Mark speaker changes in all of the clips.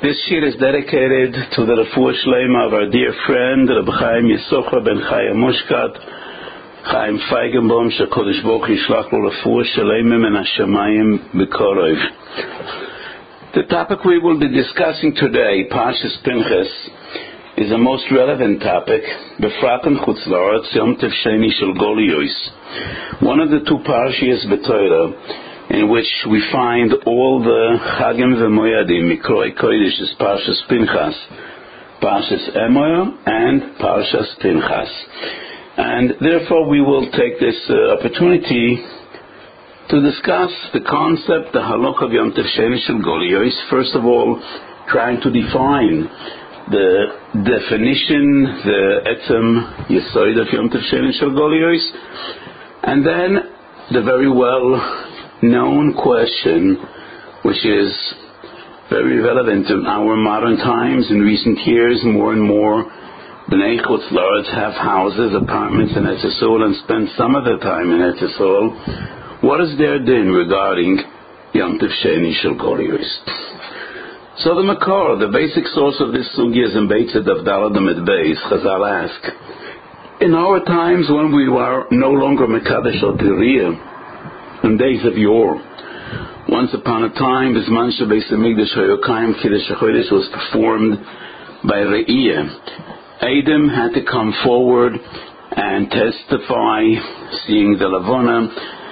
Speaker 1: This shir is dedicated to the refuah shleima of our dear friend Reb Chaim Yisochar ben Chaya Mushkat, Chaim Feigenbaum, shekodesh Baruch Hu yishlach lo refuah shleima min hashamayim b'korov. The topic we will be discussing today, Parshas Pinchas, is a most relevant topic, befrat in Chutz La'aretz Yom Tov Sheni Shel Goliyos, one of the two Parshas b'Torah in which we find all the Chagim v'Moyadim. Mikroi Kodesh is Parshas Pinchas, Parshas Emoya, and Parshas Pinchas. And therefore we will take this opportunity to discuss the concept, the halach of Yom Tov Sheni Shel Goliyos. First of all, trying to define the definition, the etzem yesod of Yom Tov Sheni Shel Goliyos, and then the very well known question, which is very relevant in our modern times. In recent years, more and more Bnei Chutz La'aretz have houses, apartments in Eretz Yisrael and spend some of their time in Eretz Yisrael. What is their din regarding Yom Tov Sheni Shel Goliyos? So the Makor, the basic source of this sugya is in Beit Tzedavdalad Amid Beis. Chazal ask, in our times when we were no longer Mekadesh al Piriyah, in days of yore, once upon a time, Bisman Shebeis Hamikdash Hayokayim Kiddush HaChodesh was performed by Re'iyah. Adam had to come forward and testify, seeing the Lavona,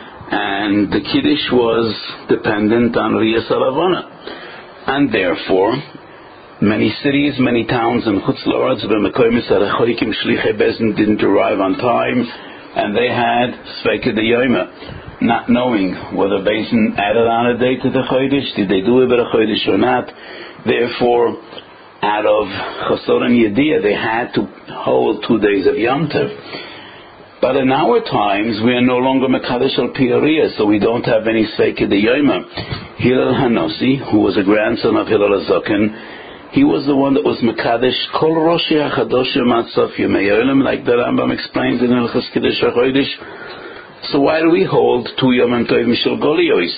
Speaker 1: and the Kiddush was dependent on Riyas HaLavona. And therefore, many cities, many towns in Chutz La'aretz b'Mekoyim Sarachoikim Shlichei Bezdin didn't arrive on time, and they had Sveika D'Yoma, not knowing whether Bezdin added on a day to the Chodesh, did they do it by the Chodesh or not. Therefore, out of Chasor and Yediyah, they had to hold 2 days of Yom Tov. But in our times, we are no longer Mekadesh al Piriyah, so we don't have any Sveika D'Yoma. Hillel Hanosi, who was a grandson of Hillel HaZaken, he was the one that was Mekadesh Kol Roshi HaChadoshim Ad Sof Yemei Olam, like the Rambam explains in Hilchos Kiddush HaChodesh. So why do we hold 2 Yom Tov Mishel Goliyos?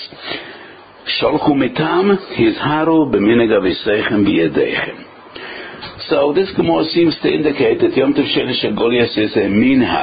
Speaker 1: Sholchu mitam hizharu b'minhag aviseichem b'yedechem. So this Gemara seems to indicate that Yom Tov Sheni Shel Goliyos is a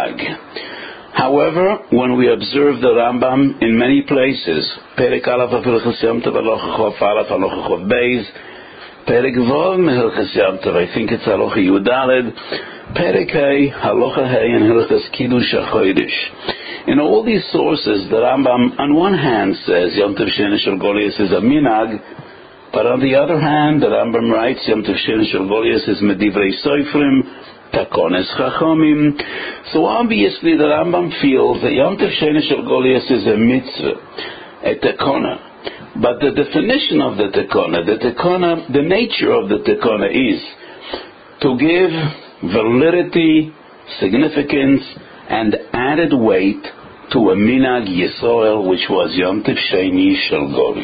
Speaker 1: minhag. However, when we observe the Rambam in many places, Perek Aleph of Hilchos Yom Tov Halacha Chof Aleph Halacha Chof Beis, Perek Vav Hilchos Yom Tov, I think it's Halacha Yud Daled, Perek Hey Halacha Hey and Hilchos Kiddush HaChodesh. In all these sources, the Rambam on one hand says Yom Tov Sheni Shel Goliyos is a minhag, but on the other hand, the Rambam writes Yom Tov Sheni Shel Goliyos is medivrei soifrim, takones chachamim. So obviously the Rambam feels that Yom Tov Sheni Shel Goliyos is a mitzvah, a tekona. But the definition of the tekona, the nature of the tekona is to give validity, significance, and added weight to a minhag Yisrael, which was Yom Tov Sheni Shel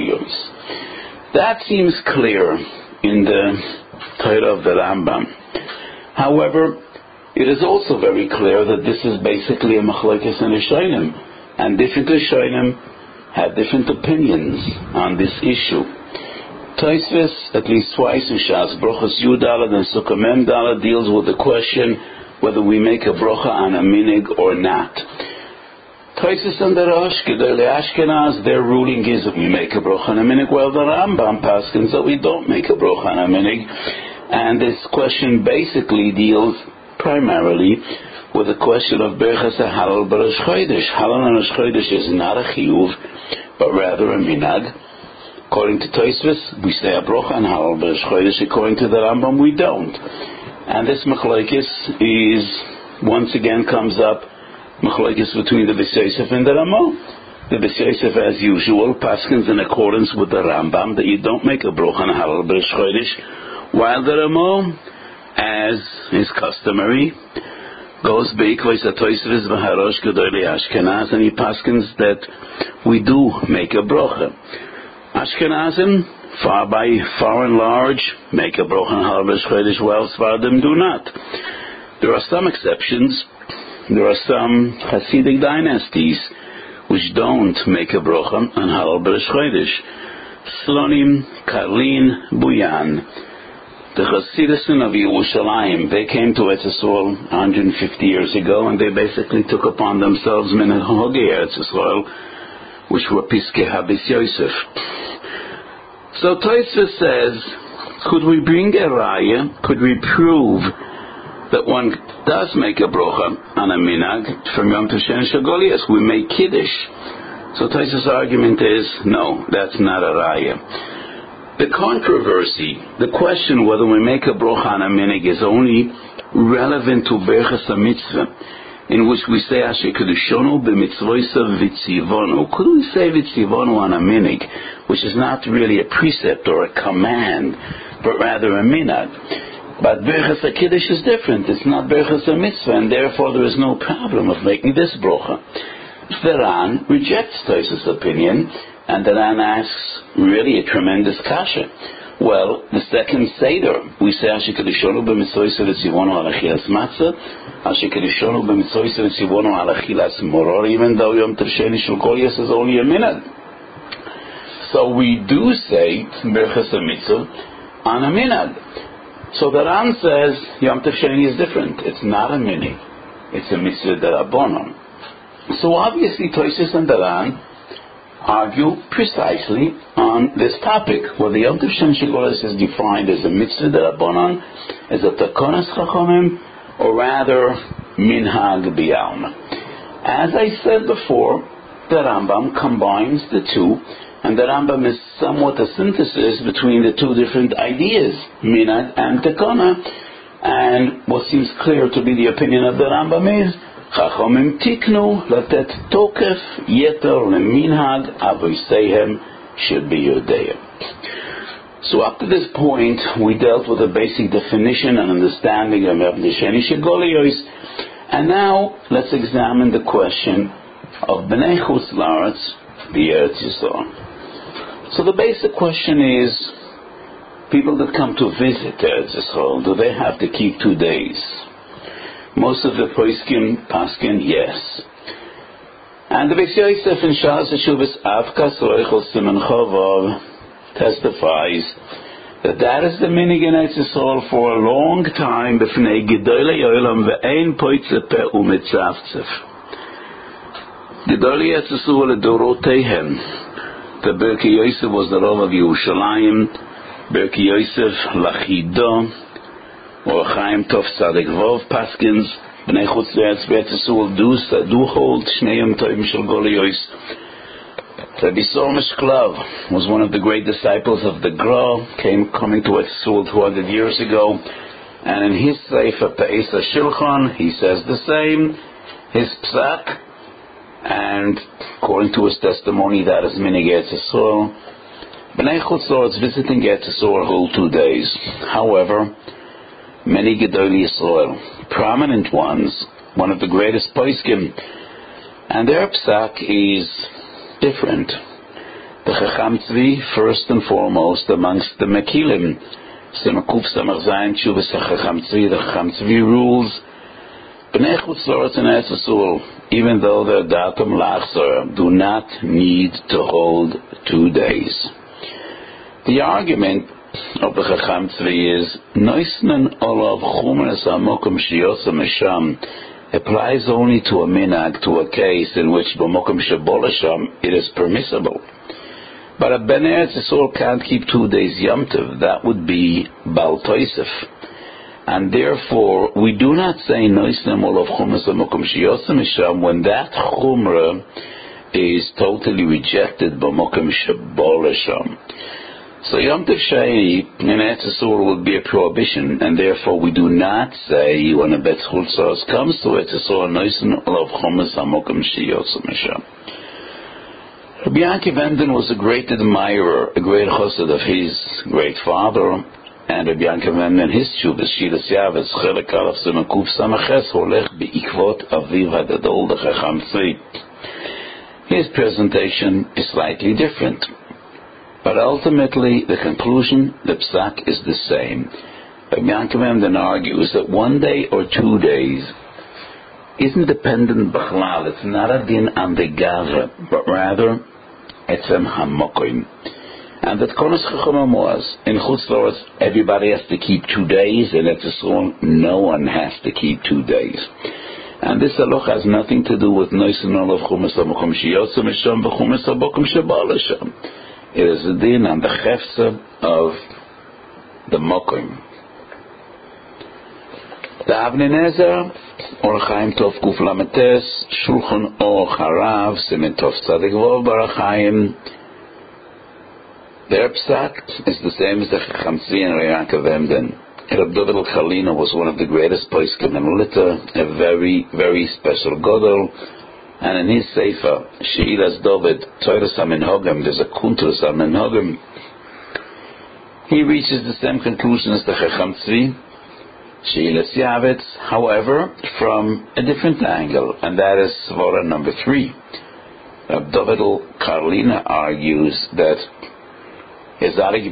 Speaker 1: Goliyos. That seems clear in the Torah of the Rambam. However, it is also very clear that this is basically a machlokes and Rishonim, and different Rishonim have different opinions on this issue. Tosfos, at least twice in Shas Brochos Yud Daled and Sukkah Mem Daled, deals with the question whether we make a brocha on a minhag or not. Tosfos and the Rosh, Gedolei Ashkenaz, their ruling is that we make a brocha on a minhag, while the Rambam paskins that we don't make a brocha on a minhag. And this question basically deals primarily with the question of Berchas HaHalal B'Rosh Chodesh. Halal on Rosh Chodesh is not a chiyuv, but rather a minhag. According to Tosfos, we say a brocha on Halal B'Rosh Chodesh. According to the Rambam, we don't. And this machlokes is, once again, comes up, machlokes between the Beis Yosef and the Ramah. The Beis Yosef, as usual, paskins in accordance with the Rambam that you don't make a brocha on Halal B'Rosh Chodesh, while the Ramah, as is customary, goes beikvos Tosfos v'Harosh Gedolei Ashkenaz, and he paskins that we do make a brocha. Ashkenazim, far and large, make a brocha on Halal B'Rosh Chodesh, while Sfardim do not. There are some exceptions. There are some Hasidic dynasties which don't make a brocha on Halal B'Rosh Chodesh. Slonim, Karlin, Buyan. The Chassidusin of Yerushalayim, they came to Eretz Yisrael 150 years ago, and they basically took upon themselves Minhag Hogei Eretz Yisrael, which were Piskei Habis Yosef. So Tosfos says, could we bring a raya? Could we prove that one does make a brocha on a minhag from Yom Tov Sheni Shel Yes, we make Kiddush. So Tosfos' argument is, no, that's not a raya. The controversy, the question whether we make a brocha on a minhag is only relevant to Berachas HaMitzvah, in which we say Asher Kedushonu b'mitzvosav v'tzivonu. Could we say v'tzivonu on a minhag, which is not really a precept or a command, but rather a minhag? But Berachas HaKiddush is different. It's not Berachas HaMitzvah, and therefore there is no problem of making this brocha. The Ran rejects Tosfos' opinion, and the Ran asks really a tremendous kasha. Well, the second Seder, we say Asher Kedushonu b'mitzvosav v'tzivonu al achilas matzah, Asher Kedushonu b'mitzvosav v'tzivonu al achilas moror, even though Yom Tov Sheni Shel Yes is only a minhag. So we do say Berachas HaMitzvah on a minhag. So the Ran says Yom Tov Sheni is different. It's not a minhag. It's a mitzvah d'Rabbanan. So obviously Tosfos and the Ran argue precisely on this topic, whether Yom Tov Sheni Shel is defined as a mitzvah d'Rabbanan, as a takonas chachamim, or rather minhag b'alma. As I said before, the Rambam combines the two, and the Rambam is somewhat a synthesis between the two different ideas, minhag and takana. And what seems clear to be the opinion of the Rambam is Chachamim tiknu latet tokef yeter leminhag avosehem should be Yodea. So up to this point, we dealt with a basic definition and understanding of Yom Tov Sheni Shel Yes, and now let's examine the question of Bnei Chutz La'aretz b'Eretz Yisrael. So the basic question is, people that come to visit Eretz Yisrael, do they have to keep 2 days? Most of the paskin, yes. And the Beis Yosef in Shalas Hashuvas Avkas Roichel Siman Chovav testifies that is the minhag in Eretz Yisrael for a long time. B'fnei Gedolei Olam ve'ein poitze pe u'mitzavtzef. Gedolei Eretz Yisrael Doroteihem. The Berkei Yosef was the Rav of Yerushalayim. Berkei Yosef Lachido. Or Chaim Tov Tzadik Vov Paskins, Bnei Chutz La'aretz b'Eretz Yisrael do hold Shnei Yom Tovim Shel Goliyos. Rabbi Sorma Shklav was one of the great disciples of the Gra, coming to Eretz Yisrael 200 years ago, and in his Sefer Pe'es HaShulchan he says the same, his psak, and according to his testimony that is minhag Eretz Yisrael. Bnei Chutz La'aretz visiting Eretz Yisrael hold 2 days. However, many Gedolei Yisrael, prominent ones, one of the greatest poskim, and their psak is different. The Chacham Tzvi, first and foremost, amongst the Mekilim, Simakuf Samach Zayin Tshuvas Chacham Tzvi, the Chacham Tzvi rules, Bnei Chutz La'aretz in Eretz Yisrael, even though their datum lachzor, do not need to hold 2 days. The argument of the Chacham Tzvi is Noisnan Olav Chumras HaMokum Sheyotza Misham applies only to a minhag, to a case in which B'mokum Shebo L'Sham it is permissible. But a Ben Eretz Yisrael can't keep 2 days Yom Tov. That would be Bal Tosef. And therefore, we do not say Noisnan Olav Chumras HaMokum Sheyotza Misham when that Chumrah is totally rejected B'mokum Shebo L'Sham. So Yom Tov Sheni in Eretz Yisrael would be a prohibition, and therefore we do not say when a Bet Chutz comes to Eretz Yisrael, Noisen Olav Chomes HaMokum Sheyotza Misham. Rabbi Yaakov Enden was a great admirer, a great chassid of his great father, and Rabbi Yaakov Enden, his Tshuvas Shilas Yavetz Chelek Aleph Simakuf Samaches holech beikvot Aviv Hagadol the Chacham Tzvi. His presentation is slightly different. But ultimately, the conclusion, the psak, is the same. Rabbi Yaakov Enden argues that 1 day or 2 days isn't dependent b'chlal. It's not a din on the gavra, but rather etzem hamokim.
Speaker 2: And that Konos Chachamim was, in Chutz La'aretz, everybody has to keep 2 days, and at Yisrael, no one has to keep 2 days. And this halacha has nothing to do with Noisin Olav Chumas HaMokom Sheyotze Misham V'Chumas HaBokom Sheba L'Sham. It is a din on the chefza of the Mokom. The Avnei Nezer, Or Chaim Tov Kuf Lametes, Shulchan Aruch Harav, Siman Tov Tzadik Vov Baruch Chaim. Their psak is the same as the Chacham Tzvi and Yaakov Emden. Reb Dovid Chalina was one of the greatest poskim in Lita, a very, very special gadol. And in his sefer, Sheilas Dovid, Toras HaMinhagim, there's a Kuntras HaMinhagim. He reaches the same conclusion as the Chacham Tzvi, Sheilas Yavetz, however, from a different angle, and that is Svara number 3. Reb Dovid Chalina argues that but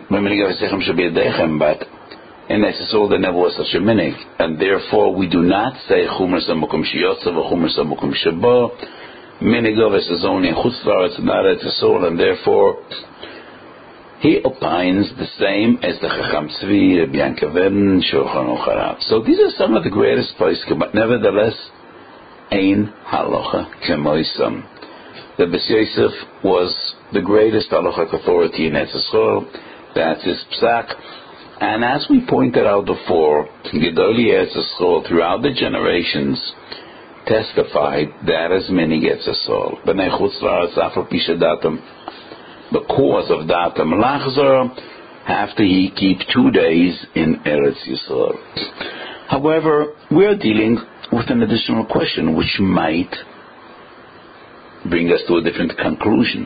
Speaker 2: in Etzisol there never was such a minig, and therefore we do not say Chumas HaMokom Sheyotze v'Chumas HaMokom Sheba. Minig of us is only in Chutz La'aretz, not Etzisol, and therefore he opines the same as the Chacham Tzvi, Rabbi Yaakov Emden, Shulchan Aruch Harav. So these are some of the greatest poskim, but nevertheless, Ein Halacha Kemoisam. The Bes Yosef was the greatest halachic authority in Eretz Yisrael. That's his psak. And as we pointed out before, Gedolei Eretz Yisrael throughout the generations testified that as many Eretz Yisrael. B'nei Chutz La'aretz Afal Pi Shedatam, because of Datam Lachzor, have to keep 2 days in Eretz Yisrael. However, we are dealing with an additional question which might bring us to a different conclusion.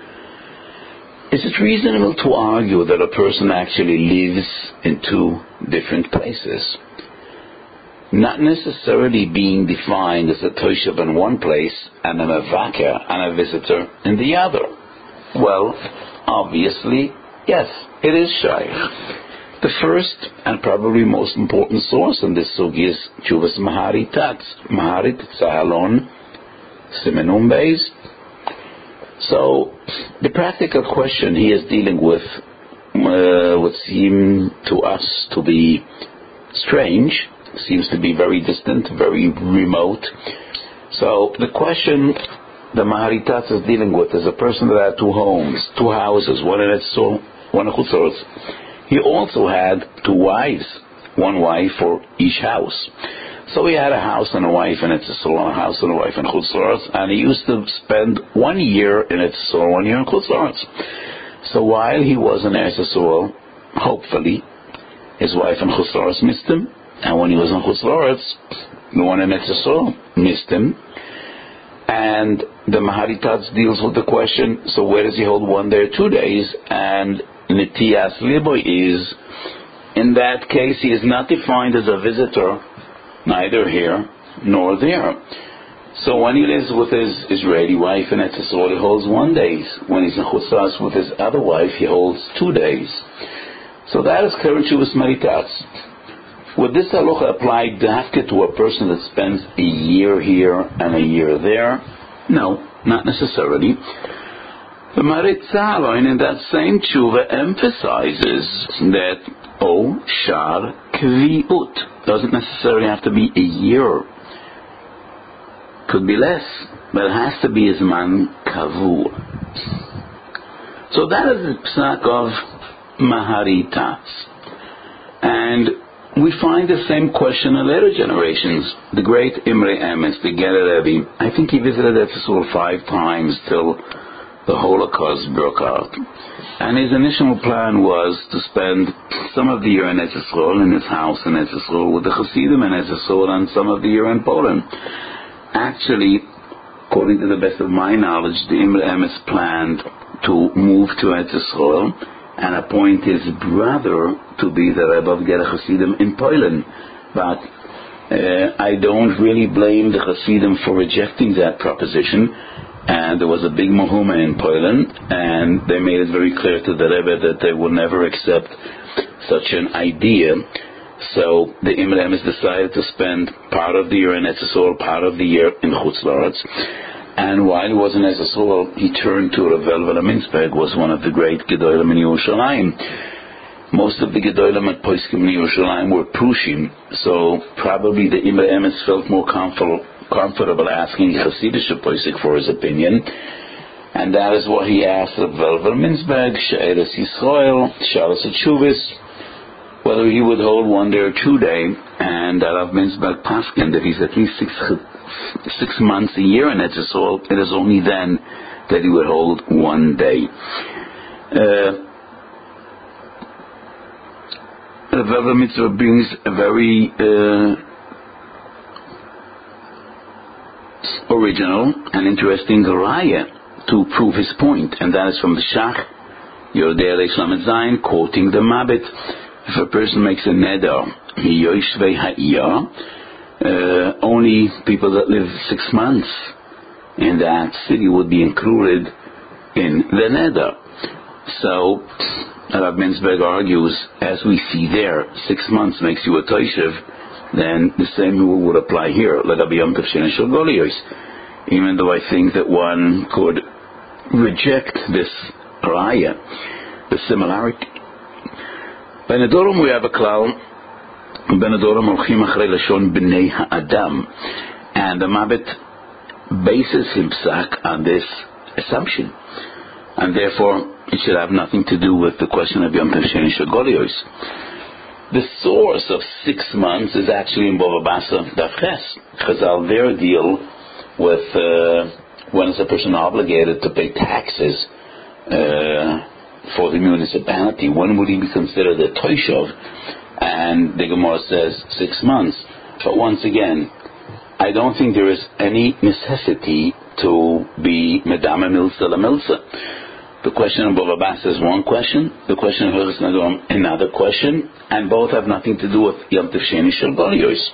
Speaker 2: Is it reasonable to argue that a person actually lives in 2 different places, not necessarily being defined as a toshav in one place and a mevaker and a visitor in the other? Well, obviously, yes, it is shaykh. The first and probably most important source in this sugi is Tshuvas Maharitatz. Maharitatz Alon Simenum Beis. So the practical question he is dealing with would seem to us to be strange, seems to be very distant, very remote. So the question the Maharitatz is dealing with is a person that had 2 homes, 2 houses, one in Etzisol, one in Chutz La'aretz. He also had 2 wives, 1 wife for each house. So he had a house and a wife in Etzisol, a house and a wife in Chutz La'aretz, and he used to spend 1 year in Etzisol, 1 year in Chutz La'aretz. So while he was in Etzisol, hopefully, his wife in Chutz La'aretz missed him, and when he was in Chutz La'aretz, the one in Etzisol missed him. And the Maharitatz deals with the question, so where does he hold 1 day or 2 days? And Nitiyas Libo is, in that case, he is not defined as a visitor, neither here nor there. So when he lives with his Israeli wife in Etzisol, he holds 1 day. When he's in Chutz La'aretz with his other wife, he holds 2 days. So that is current Tshuvas Maharitatz. Would this halacha apply dafka to a person that spends a year here and a year there? No, not necessarily. The Maharitzal in that same tshuva emphasizes that Shar Kviut doesn't necessarily have to be a year. Could be less, but it has to be Zman Kavur. So that is the psak of Maharitatz. And we find the same question in later generations. The great Imre Emes, the Gerer Rebbe, I think he visited Etzisol 5 times till the Holocaust broke out. And his initial plan was to spend some of the year in Etzisol, in his house in Etzisol, with the Hasidim in Etzisol, and some of the year in Poland. Actually, according to the best of my knowledge, the Imre Emes planned to move to Etzisol and appoint his brother to be the Rebbe of Gerer Hasidim in Poland. But I don't really blame the Hasidim for rejecting that proposition. And there was a big mahuma in Poland, and they made it very clear to the Rebbe that they would never accept such an idea. So the Imre Emes decided to spend part of the year in Etzisol, part of the year in Chutz La'aretz. And while he was in Eretz, he turned to Rav Velvel Minsberg, was one of the great Gedolim in Yerushalayim. Most of the Gedolim at Poskim in Yerushalayim were Prushim, so probably the Imre Emes felt more comfortable asking Hasidish Posik for his opinion. And that is what he asked Rav Velvel Minsberg, She'eres Yisrael, Shalos Atshuvis, whether he would hold 1 day or 2 day, and Rav Minsberg paskin that he's at least 6 months a year in Eretz Yisrael. It is only then that he would hold 1 day. Rav Velvel Minsberg brings a very original and interesting raya to prove his point, and that is from the Shach Yodei Reish Lamed Zayin, quoting the Mabit. If a person makes a neder, Yoshvei Ha'iyah, only people that live 6 months in that city would be included in the neder. So Rav Minsberg argues, as we see there, 6 months makes you a Toshev, then the same rule would apply here. Even though I think that one could reject this raya, the similarity. Ben Adoram, we have a klal. Ben Adoram orchim achrei lashon b'nei ha'adam, and the Mabit bases himself on this assumption, and therefore it should have nothing to do with the question of Yom Tov Sheni Shel Goliyos. The source of 6 months is actually in Bava Basra Daf Ches. Chazal there deal with when is a person obligated to pay taxes for the municipality. When would he be considered a Toshav? And the Gemara says 6 months. But once again, I don't think there is any necessity to be Medama Milsa La Milsa. The question of Bava Basra is one question, the question of Hilchos Nedarim another question, and both have nothing to do with Yom Tov Sheni Shel Goliyos.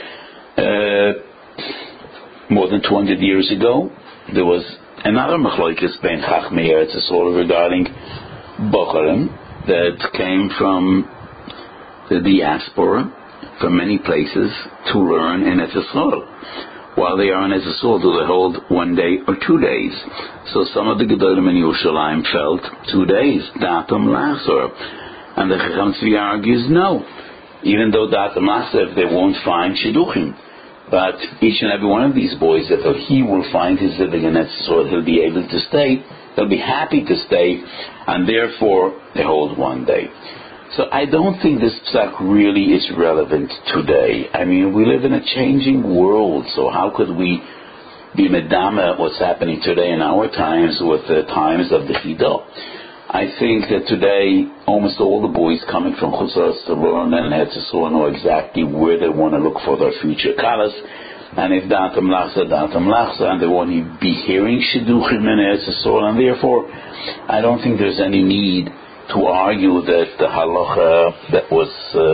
Speaker 2: More than 200 years ago, there was another machlokes bein Chachmei Eretz Yisrael regarding Bocharim that came from the diaspora, from many places, to learn in Eretz Yisrael. While they are in Eretz Yisrael, do they hold 1 day or 2 days? So some of the Gedolim in Yerushalayim felt 2 days, Datam Lachzor. And the Chacham Tzvi argues no. Even though Datam Lachzor, they won't find Shidduchim. But each and every one of these boys, that he will find his living in Eretz Yisrael, he'll be able to stay, he'll be happy to stay, and therefore they hold 1 day. So I don't think this psak really is relevant today. I mean, we live in a changing world, so how could we be medama what's happening today in our times with the times of the Chidah? I think that today almost all the boys coming from Chutz La'aretz to learn and Eretz Yisrael know exactly where they want to look for their future kalas. And if Datam Lachza, and they want to be hearing Shidduchim in Eretz Yisrael, and therefore I don't think there's any need to argue that the halacha that was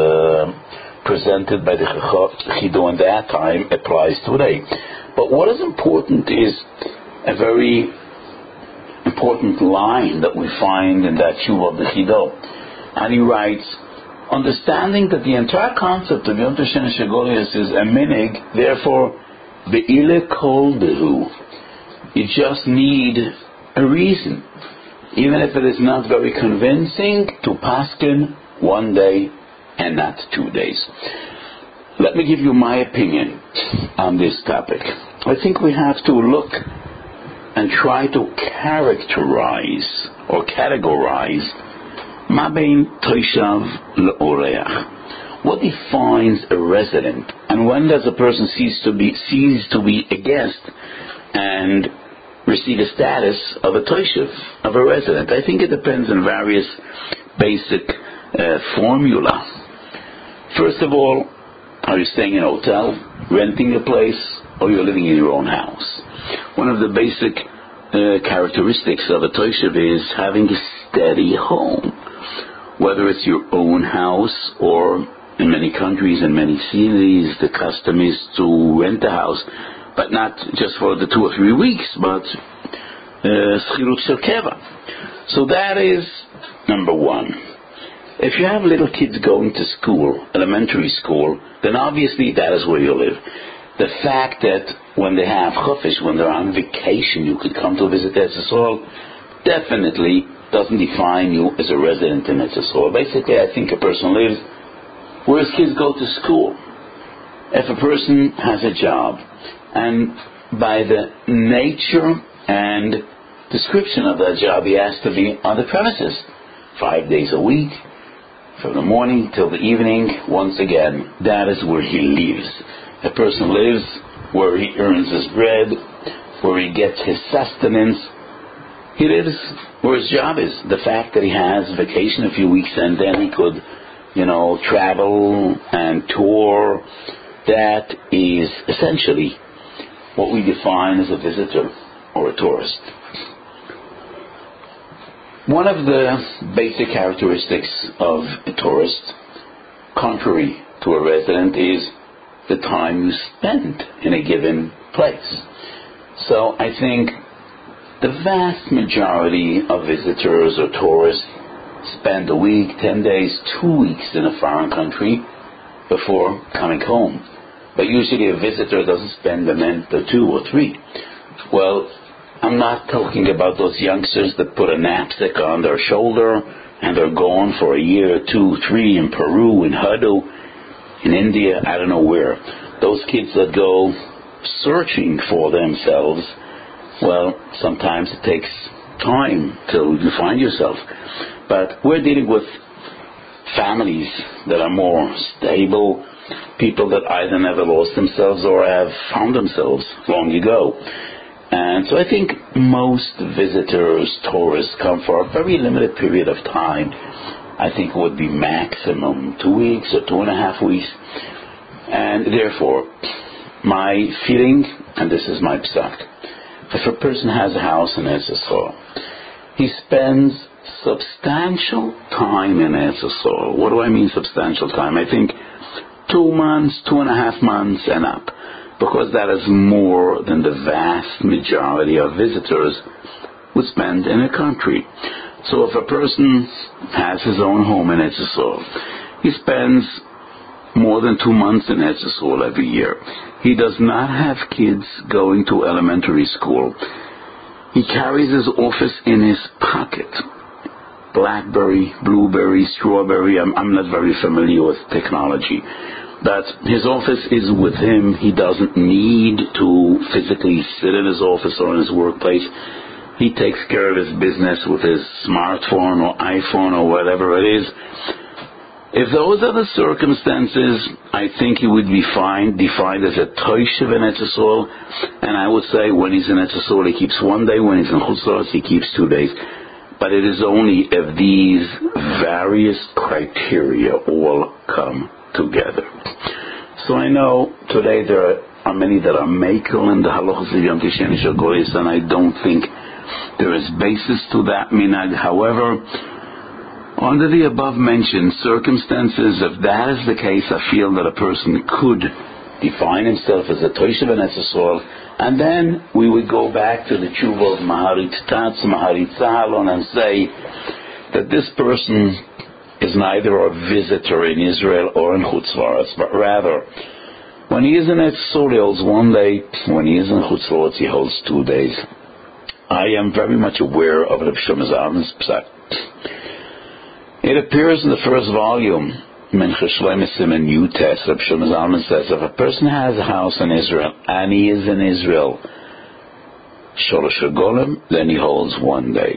Speaker 2: presented by the Chidah in that time applies today. But what is important is a very important line that we find in that Shuv of the Chidah. And he writes, understanding that the entire concept of Yom Tov Sheni Shel Goliyos is a minig, therefore, be'ile kol dehu. You just need a reason, even if it is not very convincing, to paskin 1 day and not 2 days. Let me give you my opinion on this topic. I think we have to look and try to characterize or categorize ma bein toshav le'oreach. What defines a resident, and when does a person cease to be a guest and receive a status of a toshav, of a resident? I think it depends on various basic formula. First of all, are you staying in a hotel, renting a place, or you're living in your own house? One of the basic characteristics of a toshav is having a steady home. Whether it's your own house, or in many countries and many cities, the custom is to rent a house, but not just for the 2 or 3 weeks, but schirut shel keva. So that is number one. If you have little kids going to school, elementary school, then obviously that is where you live. the fact that when they have chufish, when they're on vacation, you could come to visit Eretz Yisrael, definitely doesn't define you as a resident in Eretz Yisrael. Basically, I think a person lives where his kids go to school. If a person has a job, and by the nature and description of that job, he has to be on the premises 5 days a week, from the morning till the evening. Once again, that is where he lives. A person lives where he earns his bread, where he gets his sustenance. He lives where his job is. The fact that he has vacation a few weeks and then he could, travel and tour, that is essentially what we define as a visitor or a tourist. One of the basic characteristics of a tourist, contrary to a resident, is the time you spend in a given place. So I think the vast majority of visitors or tourists spend a week, 10 days, 2 weeks in a foreign country before coming home. But usually a visitor doesn't spend a month or 2 or 3. Well, I'm not talking about those youngsters that put a knapsack on their shoulder and they're gone for a year, 2, 3 in Peru, in Hadu, in India, I don't know where. Those kids that go searching for themselves, well, sometimes it takes time till you find yourself. But we're dealing with families that are more stable, people that either never lost themselves or have found themselves long ago. And so I think most visitors, tourists, come for a very limited period of time. I think it would be maximum 2 weeks or 2.5 weeks. And therefore, my feeling, and this is my psak, if a person has a house in Eretz Yisrael, he spends substantial time in Eretz Yisrael. What do I mean substantial time? I think 2 months, 2.5 months and up, because that is more than the vast majority of visitors would spend in a country. So if a person has his own home in Eretz Yisrael, he spends more than 2 months in Eretz Yisrael every year. He does not have kids going to elementary school. He carries his office in his pocket. Blackberry, blueberry, strawberry, I'm not very familiar with technology. But his office is with him. He doesn't need to physically sit in his office or in his workplace. He takes care of his business with his smartphone or iPhone or whatever it is. If those are the circumstances, I think he would be defined as a toishev in Eretz Yisrael. And I would say when he's in Eretz Yisrael, he keeps 1 day. When he's in Chutz La'aretz, he keeps 2 days. But it is only if these various criteria all come together. So I know today there are many that are makel in the halachos of Yom Tisheni Shagoyis, and I don't think there is basis to that minhag. However, under the above mentioned circumstances, if that is the case, I feel that a person could define himself as a toishev in Eretz Yisrael, and then we would go back to the tshuva of Maharit Tatz, Maharit Zahalon, and say that this person is neither a visitor in Israel or in Chutz La'aretz, but rather, when he is in Eretz Yisrael, he holds 1 day. When he is in Chutz La'aretz, he holds 2 days. I am very much aware of Reb Shlomo Zalman's psak. It appears in the first volume, Mincha Shlomo Siman Yutes. Reb Shlomo Zalman says, if a person has a house in Israel, and he is in Israel, Sholosh Golem, then he holds 1 day.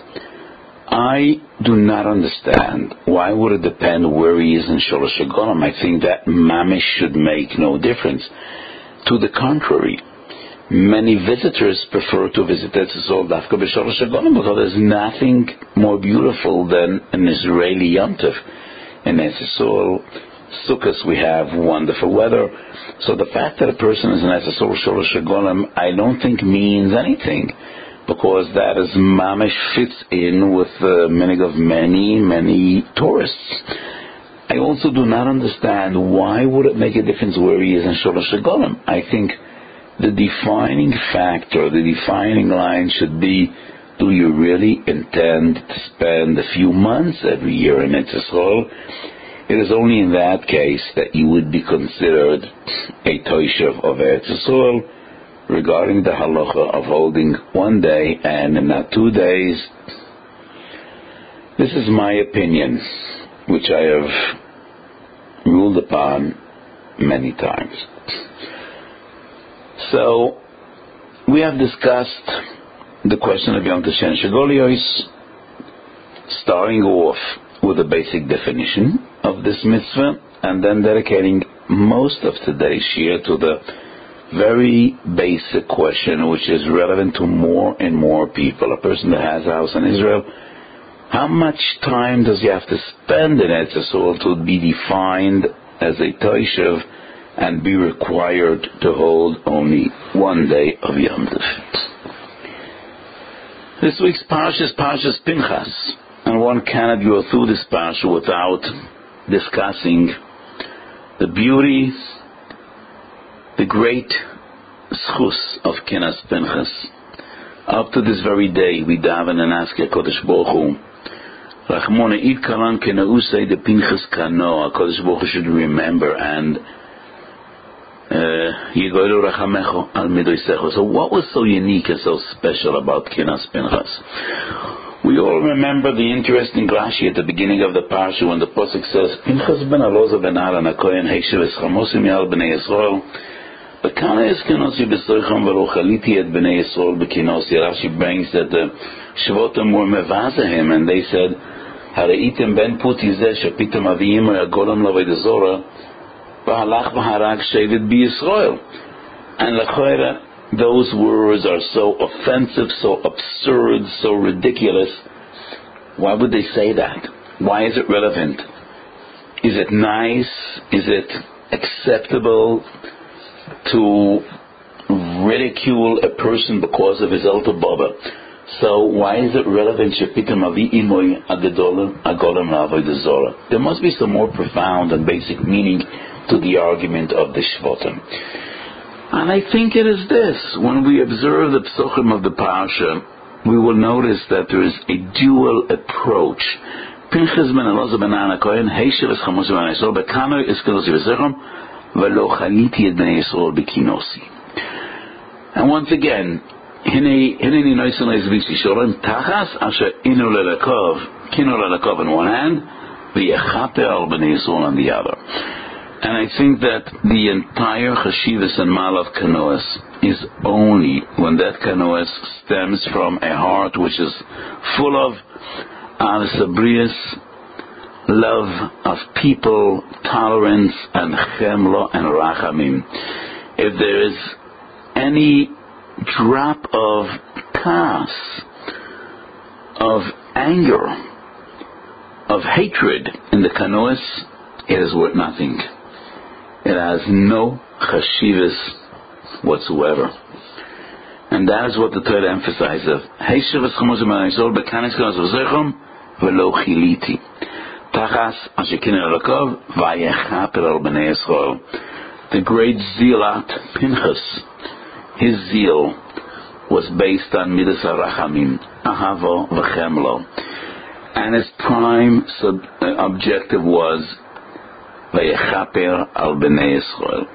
Speaker 2: I do not understand. Why would it depend where he is in Sholosh Golem? I think that mamish should make no difference. To the contrary, many visitors prefer to visit Eretz Yisrael dafka b'Sholosh Golem, because there's nothing more beautiful than an Israeli Yom Tov. In Eretz Yisrael, Sukkot, we have wonderful weather. So the fact that a person is in Eretz Yisrael Sholosh Golem, I don't think means anything, because that is mamish fits in with the minhag of many tourists. I also do not understand why would it make a difference where he is in Sholosh Golem. I think the defining factor, the defining line should be, do you really intend to spend a few months every year in Eretz Yisrael? It is only in that case that you would be considered a Toshev of Eretz Yisrael regarding the halacha of holding one day and not 2 days. This is my opinion, which I have ruled upon many times. So, we have discussed the question of Yom Tashen Shagolios, starting off with a basic definition of this mitzvah, and then dedicating most of today's shir to the very basic question, which is relevant to more and more people. A person that has a house in Israel, how much time does he have to spend in Eretz Yisrael to be defined as a Toshev and be required to hold only 1 day of Yom Tov? This week's parsha is Parshas Pinchas, and one cannot go through this parsha without discussing the beauty, the great schus of Kinas Pinchas. Up to this very day, we daven and ask HaKadosh Baruch Hu, Rachmona Id Kalan Kenausei de Pinchas Kano. HaKadosh Baruch Hu should remember and Yigoyru Rachamecho Al Midoisecho. So what was so unique and so special about Kinas Pinchas? We all remember the interesting Rashi at the beginning of the parsha when the pasuk says, Pinchas ben Aloza ben Aaron HaKohen Heishev Eschamosim Yal B'nei Yisrael B'kana Eskenosi B'soicham V'lo Chaliti Et B'nei Yisrael B'kinosi. Rashi brings that the Shvotim were mevazehim, and they said, Hareitim ben Puti Zeh Shapitam Aviyim Golam Laved Zora V'halach V'harag Shevet B'Yisrael. And L'choira, those words are so offensive, so absurd, so ridiculous. Why would they say that? Why is it relevant? Is it nice? Is it acceptable to ridicule a person because of his alter baba? So why is it relevant? There must be some more profound and basic meaning to the argument of the Shvotim. And I think it is this. When we observe the psuchim of the parsha, we will notice that there is a dual approach. Pinchas ben Elazar ben Aaron HaKohen Heishev Eschamosim B'nei Yisrael B'kano Eskenosi V'sechem V'lo Chaliti Et B'nei Yisrael B'kinosi. And once again, Hineni Noisen Le'ezvisi Sholem Tachas Asher Inu Le'lekov Kinu Le'lekov on one hand, V'yechaper Al B'nei Yisrael on the other. And I think that the entire Chashivas and Mal of Kanoas is only when that Kanoas stems from a heart which is full of Sabrias, love of people, tolerance, and Chemlo and Rachamim. If there is any drop of kas, of anger, of hatred in the Kanoas, it is worth nothing. It has no chashivas whatsoever. And that is what the Torah emphasizes. The great zealot Pinchas, his zeal was based on Midas HaRachamim, Ahavo V'chemlo. And his prime objective was Vayechaper al Bnei Yisrael,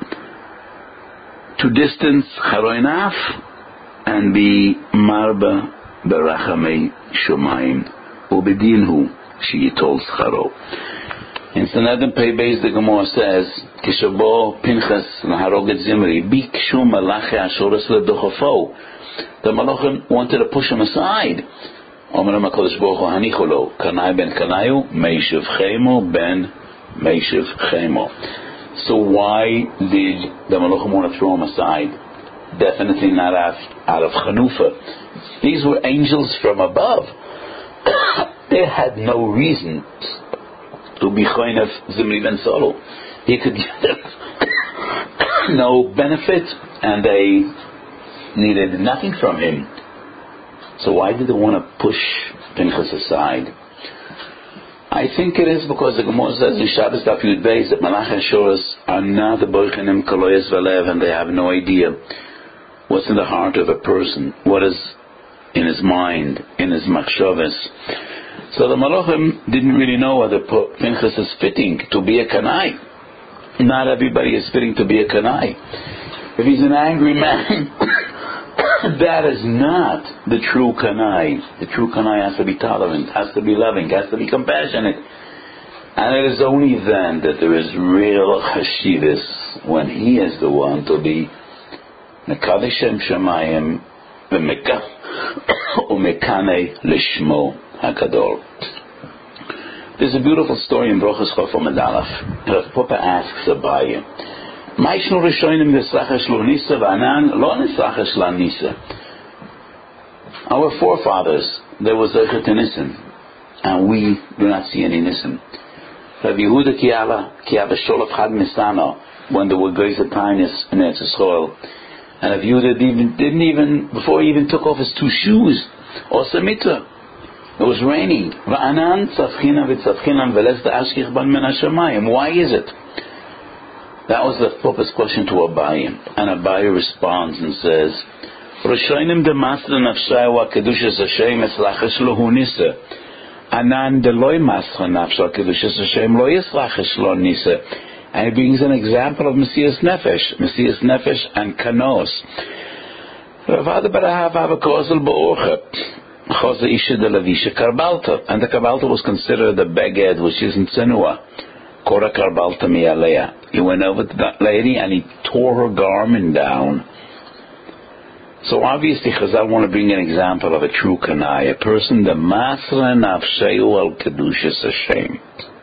Speaker 2: to distance Charoinaf and be Marba Berachamei Shomayim Ubedinhu Sheyitol Scharo. In Sanhedrin Pei Beis the Gemara says, Kishabo Pinchas Naharoget Zimri Bikshu Malachi Ashoras LeDochofo. The Malachim wanted to push him aside. Omeram HaKadosh Baruch Hu Hanicholo Kanai ben Kanayu Meishiv Chemo ben Meishiv Chemo. So why did the Malachim want to throw him aside? Definitely not out of Chanufa. These were angels from above. They had no reason to be Choynef Zimri ben Solo. He could get no benefit, and they needed nothing from him. So why did they want to push Pinchas aside? I think it is because the Gemara says in Shabbos Daf Yud Beis that Malach Ashoras are not the Boichenim Kaloyes Valev, and they have no idea what's in the heart of a person, what is in his mind, in his machshavas. So the Malachim didn't really know whether Pinchas is fitting to be a Kanai. Not everybody is fitting to be a Kanai. If he's an angry man, that is not the true Kanai. The true Kanai has to be tolerant, has to be loving, has to be compassionate. And it is only then that there is real chashivas, when he is the one to be Mekadesh Shem Shamayim Umekane Lishmo HaKadol. There's a beautiful story in Brochus Chof Medalef. Rav Papa asks Abaye, Ma'ishnu Rishonim Nesachesh Lo Nisa V'anan Lo Nesachesh La Nisa. Our forefathers, there was Zeichet Nisim, and we do not see any Nisim. Rav Yehuda Kiava Sholof Chad Misano, when there were Gezer Tainis in Eretz Yisrael, and Rav Yehuda didn't even, before he even took off his two shoes, or Samitra, it was raining. V'anan tzavchinan v'tzavchinan v'les da'ashkich ban min hashamayim. Why is it? That was the Papa's question to Abaye, and Abaye responds and says, Rishonim demasra nafshay wa kedushas Hashem eslachesh lo hu nisa. Anan deloy masra nafshay kedushas Hashem lo yislachesh lo nisa. And he brings an example of Mesias Nefesh and Kanos. Ravad barahav havakozel ba'orcha. Chosa isha de lavisha karbalta. And the karbalta was considered a beged which isn't tzenua. Kora karbalta mi'aleya. He went over to that lady and he tore her garment down. So obviously Chazal want to bring an example of a true kanai, a person the masra nafshehu al kedushas Hashem.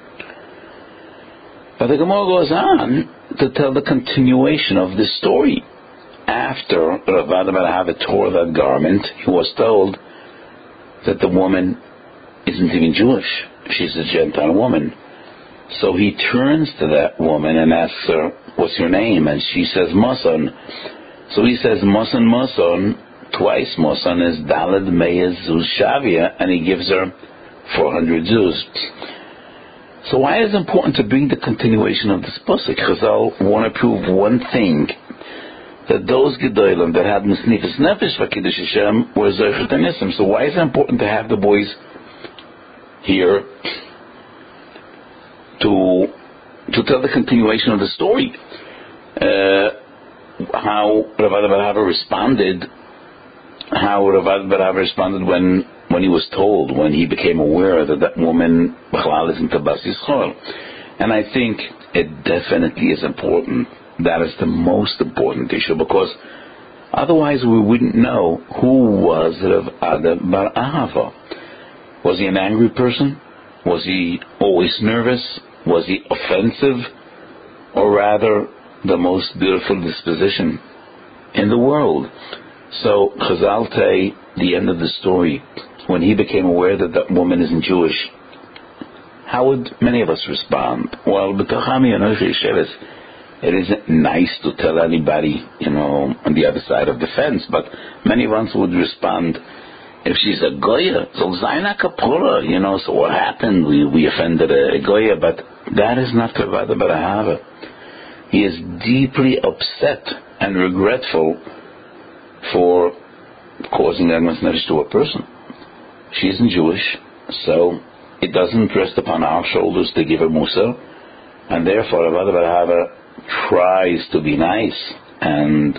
Speaker 2: But the Gemara goes on to tell the continuation of this story. After Ravad Barahav tore that garment, he was told that the woman isn't even Jewish. She's a Gentile woman. So he turns to that woman and asks her, what's your name? And she says, Moson. So he says, Moson, twice Moson is Dalad Meyaz Zuz Shavia, and he gives her 400 Zuz. So why is it important to bring the continuation of this pasuk? Chazal want to prove one thing, that those Gedolim that had Mesnifes Nefesh V'Kiddush Hashem were Zeichet Nisim. So why is it important to have the boys here to tell the continuation of the story? How Ravad Barahav responded when he was told, when he became aware that woman B'chalal isn't a Bas Yisrael. And I think it definitely is important. That is the most important issue, because otherwise we wouldn't know who was Rav Ada Bar Ahava. Was he an angry person? Was he always nervous? Was he offensive? Or rather, the most beautiful disposition in the world? So Chazal say the end of the story, when he became aware that woman isn't Jewish, how would many of us respond? Well, it isn't nice to tell anybody, on the other side of the fence, but many of us would respond, if she's a Goya, so Zaina Kapura, so what happened? We offended a Goya, but that is not Ravad Barahav. He is deeply upset and regretful for causing Agmas Nefesh to a person. She isn't Jewish, so it doesn't rest upon our shoulders to give her Musa, and therefore Ravad Barahav tries to be nice and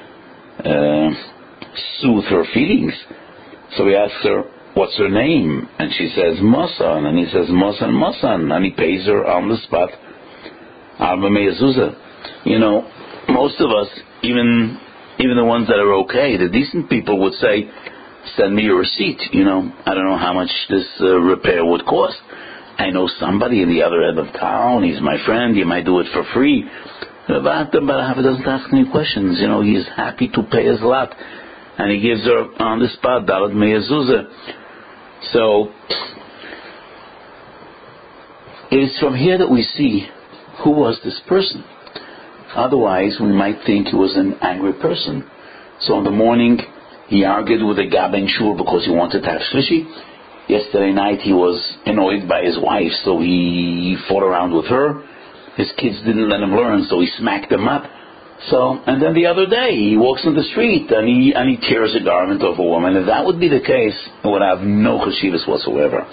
Speaker 2: soothe her feelings. So he asks her, what's her name? And she says, Mosan. And he says, Mosan. And he pays her on the spot, Arba Meyazuza. Most of us, even the ones that are okay, the decent people would say, send me a receipt. I don't know how much this repair would cost. I know somebody in the other end of town. He's my friend. You might do it for free. Ravad Barahav doesn't ask any questions. He is happy to pay his lot. And he gives her on the spot, Dalad Meyazuza. So, it is from here that we see who was this person. Otherwise, we might think he was an angry person. So in the morning, he argued with the Gaben Shur because he wanted to have shlishi. Yesterday night, he was annoyed by his wife, so he fought around with her. His kids didn't let him learn, so he smacked them up. So, and then the other day, he walks in the street and he tears a garment of a woman. If that would be the case, it would have no cheshivas whatsoever.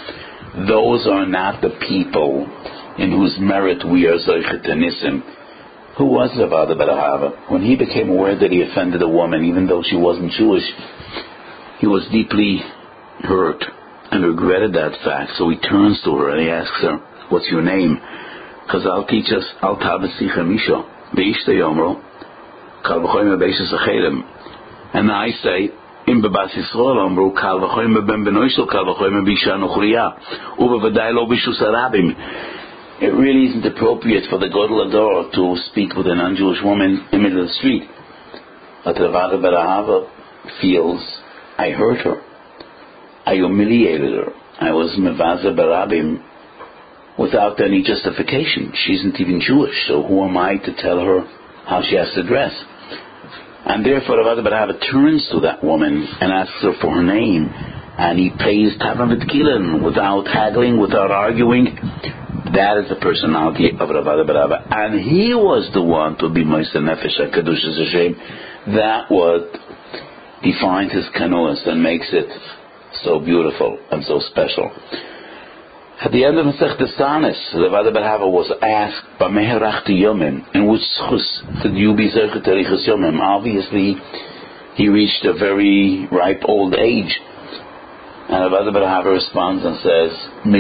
Speaker 2: those are not the people in whose merit we are Zoichet Nisim. Who was Rav Ada bar Ahava? When he became aware that he offended a woman, even though she wasn't Jewish, he was deeply hurt and regretted that fact. So he turns to her and he asks her, "What's your name?" Chazal teach us, "Al tabasicha misha beishte yomro kal v'choyim be'ishes acherem." And I say, "Im bebas Yisrael amru kal v'choyim ben benoishel kal v'choyim b'isha nochriya ubevaday lo b'ishus arabim." It really isn't appropriate for the Gadol Hador to speak with a non-Jewish woman in the middle of the street. But Rav Ada bar Ahava feels, I hurt her, I humiliated her, I was mevaze barabim without any justification. She isn't even Jewish, so who am I to tell her how she has to dress? And therefore Rav Ada bar Ahava turns to that woman and asks her for her name, and he pays Tavan V'Tkilan without haggling, without arguing. That is the personality of Rav Ada bar Ahava, and he was the one to be Moiseh Nefesh HaKadosh Hashem. That what defines his kanoas and makes it so beautiful and so special. At the end of Masechtas Tanis, Rav Ada bar Ahava was asked, "B'meh harachti yomim?" In which schus did you be zochet arichas yomim? Obviously, he reached a very ripe old age. And Rav Ada bar Ahava responds and says,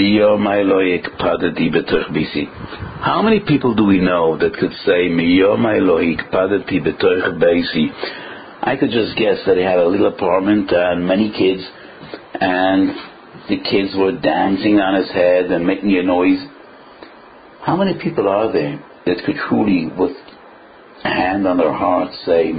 Speaker 2: how many people do we know that could say, I could just guess that he had a little apartment and many kids, and the kids were dancing on his head and making a noise. How many people are there that could truly, with a hand on their heart, say,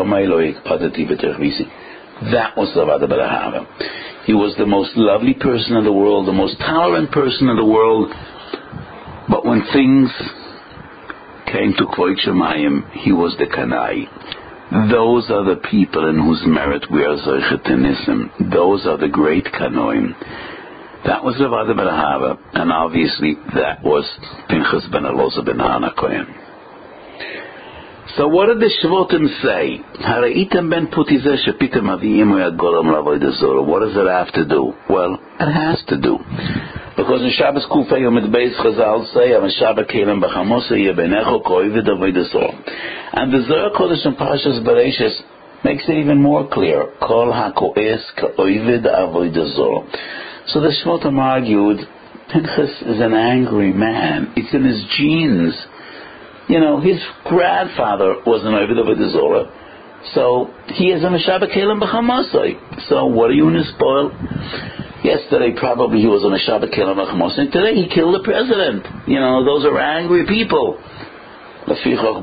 Speaker 2: that was Rav Ada bar Ahava. He was the most lovely person in the world, the most tolerant person in the world. But when things came to Kvod Shemayim, he was the Kanai. Those are the people in whose merit we are Zoichet Nisim. Those are the great Kanoim. That was Rav Ada bar Ahava, and obviously that was Pinchas ben Elazar ben Hana Kohen. So what did the Shvotim say? What does it have to do? Well, it has to do. Because in Shabbos Kufay Yom Beis Chazal say, and the Zohar Kodesh in Parashas Bereishis makes it even more clear. Kol hakoes ka'ovid avodah zorah. So the Shvotim argued, Pinchas is an angry man. It's in his genes. You know, his grandfather was an Ovid Avodah Zorah, so he is a Meshabeh Kelim B'Chamasai. So what are you in his spoil? Yesterday probably he was a Meshabeh Kelim B'Chamasai, and today he killed the president. You know, those are angry people. And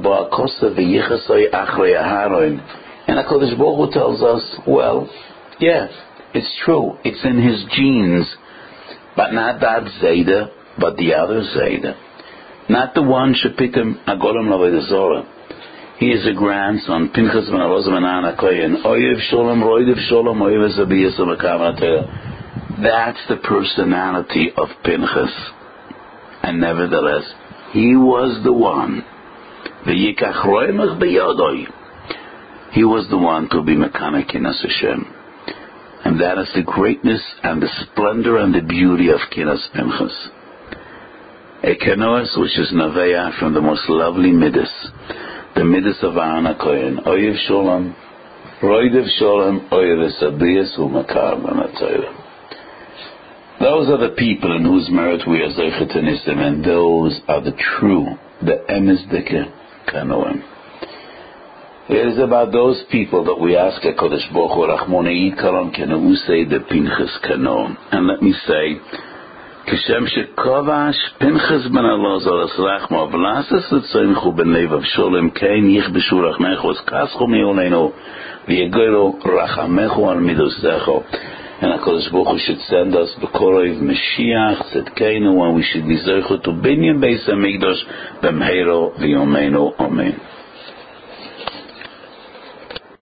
Speaker 2: HaKadosh Baruch Hu tells us, well, yeah, it's true, it's in his genes, but not that Zayda, but the other Zayda. Not the one Shepitim Agolam Laved Zorah. He is a grandson, Pinchas ben Elazar ben Hana Kohen. Oyev Sholem, Roidev Sholem, Oyev Zabiyas Amakav. That's the personality of Pinchas. And nevertheless, he was the one. V'yikach roimach b'yodoi. He was the one to be Mekanek in Hashem. And that is the greatness and the splendor and the beauty of Kinas Pinchas. A kanoas which is Naveya from the most lovely Midas, the Midas of Hana Kohen. Oyev Sholem, Roidev Sholem, Oyev Sabiyas Umakar B'Matayra. Those are the people in whose merit we are Zoichet Nisim, and those are the true, the Emes Dike Kanoim. It is about those people that we ask HaKadosh Baruch Hu, Rachmonei Karon Kenausei de Pinchas Kanoim. And let me say, Kishem shekavash Pinchas ben Elazar esrachma v'lasas etzeinchu b'neiv Avsholem kein yichbeshu rachmechu eskaschu mi'olenu v'yegoyro rachamechu al midosecho. And HaKadosh Baruch Hu should send us b'korov Mashiach tzedkeinu, and we should be zocheh to binyan beis hamikdash b'mheiro v'yomeinu. Amen.